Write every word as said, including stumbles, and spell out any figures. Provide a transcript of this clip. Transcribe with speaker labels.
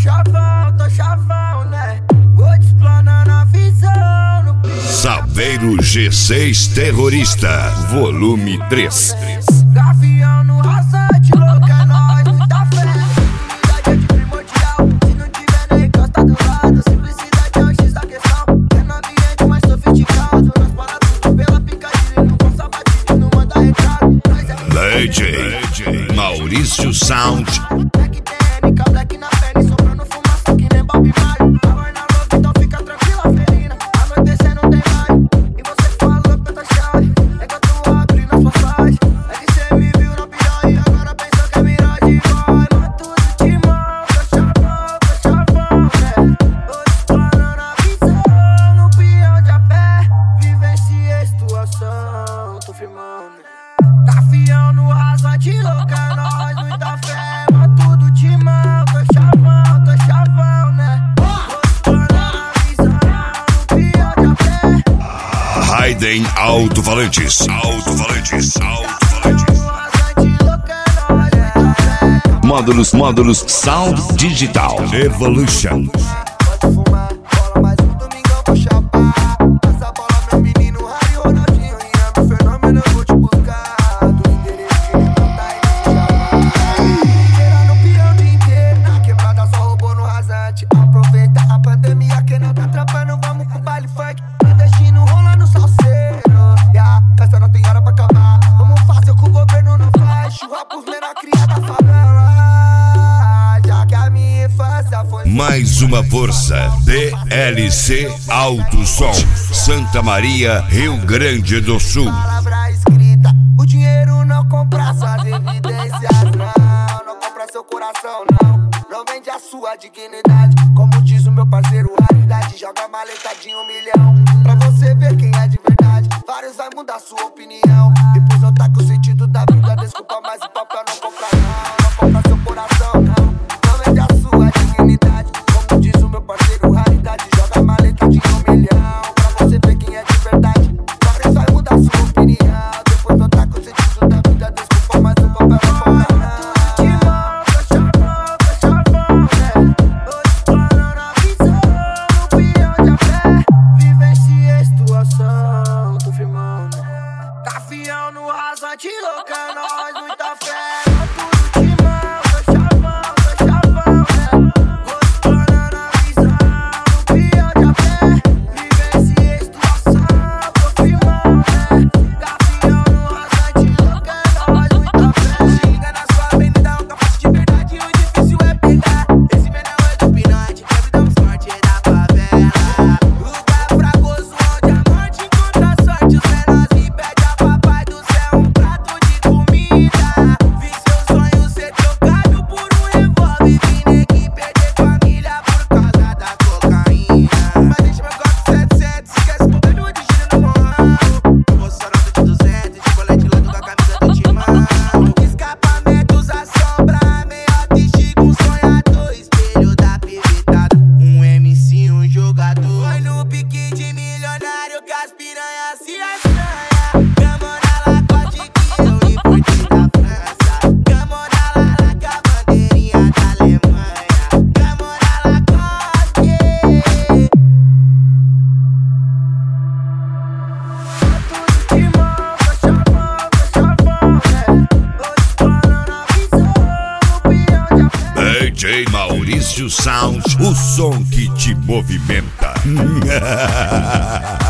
Speaker 1: chavão, tô chavão, né? Vou te explanando a visão no piso.
Speaker 2: Saveiro G seis Terrorista, volume três.
Speaker 1: Gavião no rasante, louco é nóis, muita fé. Simplicidade é de primordial, se não tiver nem encosta do lado. Simplicidade é o X da questão, é no ambiente mais sofisticado. Nós para tudo pela picadilha, não passa batida e não manda recado. Nós é
Speaker 2: D J Maurício Sound.
Speaker 1: Black T N, com black na pele, sobrando fumaça que nem Bob Marley. Power na louca, então fica tranquila, felina. Anoitecendo tem mais, e você falou que eu tô chave. É que eu tô abrindo as passagens. É que cê me viu na pior e agora pensou que é miragem. Vai, mas tudo de mão, tô chavão, tô chavão, né? Tô explanando a visão no peão de a pé. Vivenciei a situação, tô firmando. Gavião no rasante, louco é nóis, muita fé. Mas tudo de mão, tô chavão, tô chavão, né? Tô explanando a visão no peão de a pé.
Speaker 2: Raiden Alto-Falantes. Alto-Falantes. Alto-Falantes.
Speaker 1: No rasante, louco é nóis, muita fé.
Speaker 2: Módulos, módulos, Sound Digital. Evolution.
Speaker 1: Pode fumar, bola mais um domingão, vou chapar. Passa a bola, meu menino, Harry Ronaldinho. E é meu fenômeno, eu vou te buscar. Do endereço que ele não tá aí, chamar. Cheira no peão o dia inteiro, na quebrada só roubou no rasante. Aproveita a pandemia que não tá trampando, vamos pro baile funk. Clandestino rola no salseiro, e a festa não tem hora pra acabar. Vamos fazer o que o governo não faz, churra pros menor cria da favela. Já que a minha infância foi
Speaker 2: Mais uma força. D L C Alto Som. Santa Maria, Rio Grande do Sul.
Speaker 1: palavra escrita. O dinheiro não compra suas evidências, não. Não compra seu coração, não. Não vende a sua dignidade. Como diz o meu parceiro, raridade. Joga maleta de um milhão pra você ver quem é de verdade. Vários vai mudar sua opinião. Depois eu taco o sentido da vida. Desculpa, mas o papel não compra, não. Não compra seu coração, não. Não vende a sua dignidade. Como diz o meu parceiro, raridade. Joga maleta de um milhão pra você ver quem é de verdade. Vários vai mudar sua opinião. Depois eu taco o sentido da vida. Desculpa, mas o papel não compra, não. De mão, tô chavão, tô chavão, né? Tô explanando a visão no peão de a pé. Vivenciei a situação, tô firmando. Gavião no rasante, louco é nóis, muita fé. Mas tudo de mão, tô chavão, tô chavão, né? Tô explanando a visão no peão de a pé. Vivenciei a situação, tô firmando, né? Gavião no rasante, louco é nóis, muita fé. Chega na sua avenida, o capaz de verdade, o difícil é pegar. Esse menor é do pinote, que a vida é sorte é da favela. Lugar fragoso onde a morte encontra sorte. Os menores me pedem a papai do céu um prato de comida. Vi seu sonho ser trocado por um revólver. Vi neguinho perder família por causa da cocaína. Mas deixa meu copo setecentos, esquece o poder do destino no morrão. Emocionado de duzentos, de colete lado com a camisa do timão. Escapamentos à sombra, meio testigo, um sonhador. Espelho da pivitada, um M C, um jogador. Foi no pique de milionário que as piranhas se assanha. Camona Lacoste que eu importei da França. Camona Lala com a bandeirinha da Alemanha. Camona Lacoste. Tudo de mão, tô chavão, tô chavão, né? Tô explanando a visão no peão de a pé.
Speaker 2: D J Maurício Sound. O som que te movimenta.